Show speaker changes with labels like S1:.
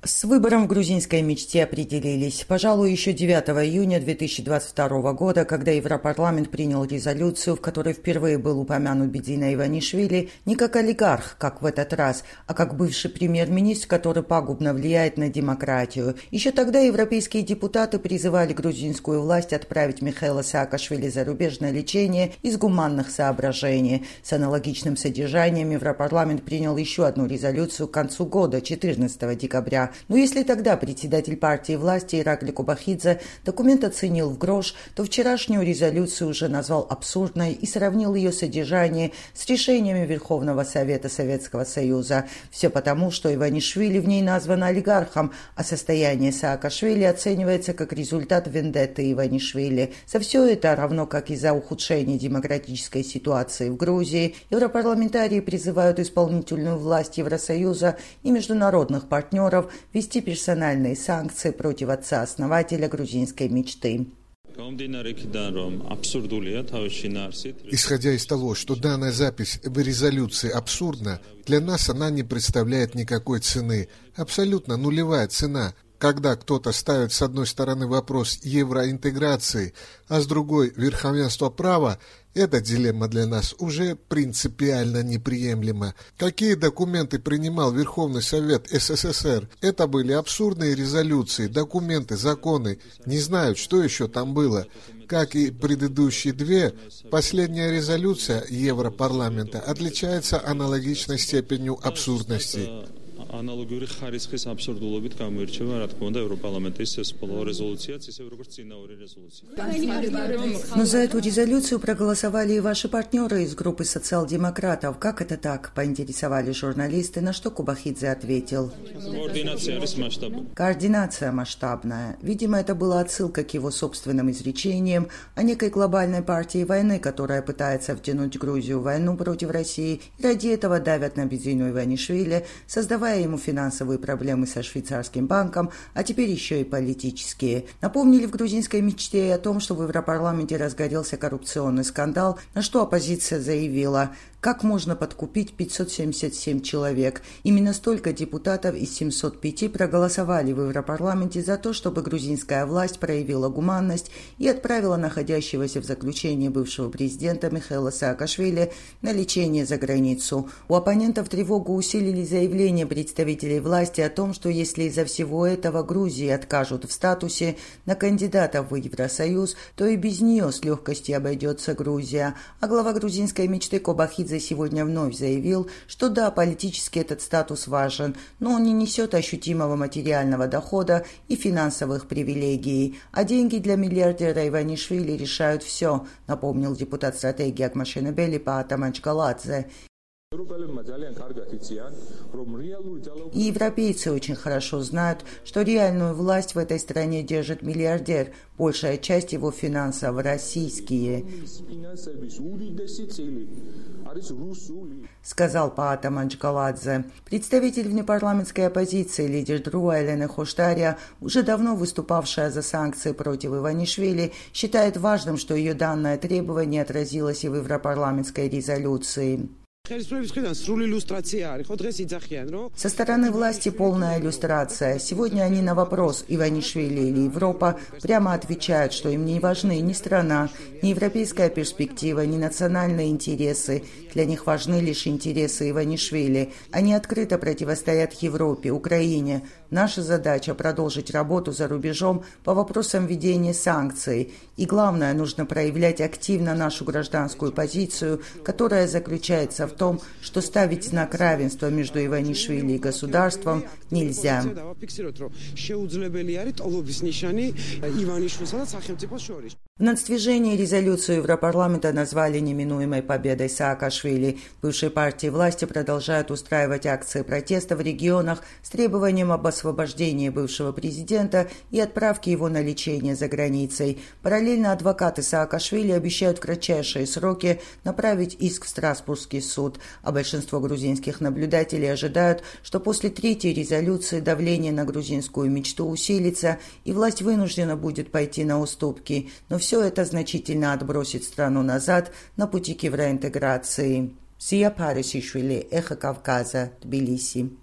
S1: С выбором в грузинской мечте определились. Пожалуй, еще 9 июня 2022 года, когда Европарламент принял резолюцию, в которой впервые был упомянут Бедзина Иванишвили не как олигарх, как в этот раз, а как бывший премьер-министр, который пагубно влияет на демократию. Еще тогда европейские депутаты призывали грузинскую власть отправить Михаила Саакашвили за рубеж на лечение из гуманных соображений. С аналогичным содержанием Европарламент принял еще одну резолюцию к концу года, 14 декабря. Но если тогда председатель партии власти Иракли Кобахидзе документ оценил в грош, то вчерашнюю резолюцию уже назвал абсурдной и сравнил ее содержание с решениями Верховного Совета Советского Союза. Все потому, что Иванишвили в ней назван олигархом, а состояние Саакашвили оценивается как результат вендетты Иванишвили. За все это, равно как и за ухудшение демократической ситуации в Грузии, европарламентарии призывают исполнительную власть Евросоюза и международных партнеров ввести персональные санкции против отца-основателя грузинской мечты.
S2: Исходя из того, что данная запись в резолюции абсурдна, для нас она не представляет никакой цены. Абсолютно нулевая цена. Когда кто-то ставит с одной стороны вопрос евроинтеграции, а с другой верховенства права, эта дилемма для нас уже принципиально неприемлема. Какие документы принимал Верховный Совет СССР? Это были абсурдные резолюции, документы, законы. Не знают, что еще там было. Как и предыдущие две, последняя резолюция Европарламента отличается аналогичной степенью абсурдности.
S3: Аналогიური ხარისხის აბსურდულობით გამოირჩევა, რა თქმა უნდა, ევროპარლამენტის ეს ბოლო რეზოლუციაც, ისე როგორც წინა ორი რეზოლუცია.
S1: Но за эту резолюцию проголосовали и ваши партнеры из группы социал-демократов. Как это так? Поинтересовались журналисты, на что Кобахидзе ответил. Координация масштабная. Видимо, это была отсылка к его собственным изречениям о некой глобальной партии войны, которая пытается втянуть Грузию в войну против России, и ради этого давят на Бедзину Иванишвили, создавая ему финансовые проблемы со швейцарским банком, а теперь еще и политические. Напомнили в грузинской мечте и о том, что в Европарламенте разгорелся коррупционный скандал, на что оппозиция заявила: как можно подкупить 577 человек? Именно столько депутатов из 705 проголосовали в Европарламенте за то, чтобы грузинская власть проявила гуманность и отправила находящегося в заключении бывшего президента Михаила Саакашвили на лечение за границу. У оппонентов тревогу усилили заявления представителей власти о том, что если из-за всего этого Грузии откажут в статусе на кандидатов в Евросоюз, то и без нее с легкостью обойдется Грузия. А глава грузинской мечты Кобахидзе сегодня вновь заявил, что да, политически этот статус важен, но он не несет ощутимого материального дохода и финансовых привилегий, а деньги для миллиардера Иванишвили решают все, напомнил депутат стратегии Акмашенебели Паата Маджгаладзе. И европейцы очень хорошо знают, что реальную власть в этой стране держит миллиардер, большая часть его финансов российские, сказал Паата Маджгаладзе. Представитель внепарламентской оппозиции, лидер ДРУА Елена Хоштария, уже давно выступавшая за санкции против Иванишвили, считает важным, что ее данное требование отразилось и в европарламентской резолюции. Со стороны власти полная иллюстрация. Сегодня они на вопрос Иванишвили или Европа прямо отвечают, что им не важны ни страна, ни европейская перспектива, ни национальные интересы. Для них важны лишь интересы Иванишвили. Они открыто противостоят Европе, Украине. Наша задача – продолжить работу за рубежом по вопросам введения санкций. И главное, нужно проявлять активно нашу гражданскую позицию, которая заключается в том, что ставить знак равенства между Иванишвили и государством нельзя. В нацдвижении резолюцию Европарламента назвали неминуемой победой Саакашвили. Бывшие партии власти продолжают устраивать акции протеста в регионах с требованием об освобождении бывшего президента и отправке его на лечение за границей. Параллельно адвокаты Саакашвили обещают в кратчайшие сроки направить иск в Страсбургский суд. А большинство грузинских наблюдателей ожидают, что после третьей резолюции давление на грузинскую мечту усилится и власть вынуждена будет пойти на уступки. Но все это значительно отбросит страну назад на пути к евроинтеграции. Зия Парисишвили, Эхо Кавказа, Тбилиси.